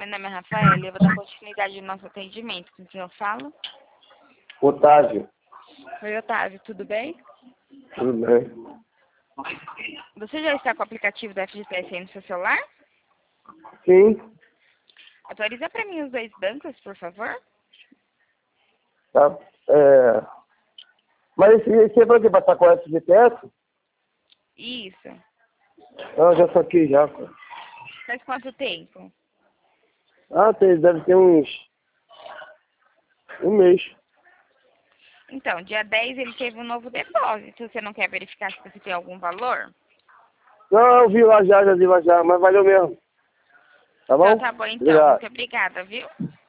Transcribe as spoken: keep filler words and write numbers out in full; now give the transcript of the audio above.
Meu nome é Rafaela e eu vou dar continuidade no nosso atendimento. Com quem eu falo? Otávio. Oi, Otávio, tudo bem? Tudo bem? Você já está com o aplicativo da F G T S aí no seu celular? Sim. Atualiza para mim os dois bancos, por favor. Tá. É... Mas esse, esse é pra quê? Pra sacar o F G T S? Isso. Ah, já saquei já. Pô. Faz quanto tempo? Ah, tem, deve ter uns... Um mês. Então, dia dez ele teve um novo depósito. Você não quer verificar se você tem algum valor? Não, eu vi lá já, já vi lá já, mas valeu mesmo. Tá bom? Então, tá bom então. Obrigado. Muito obrigada, viu?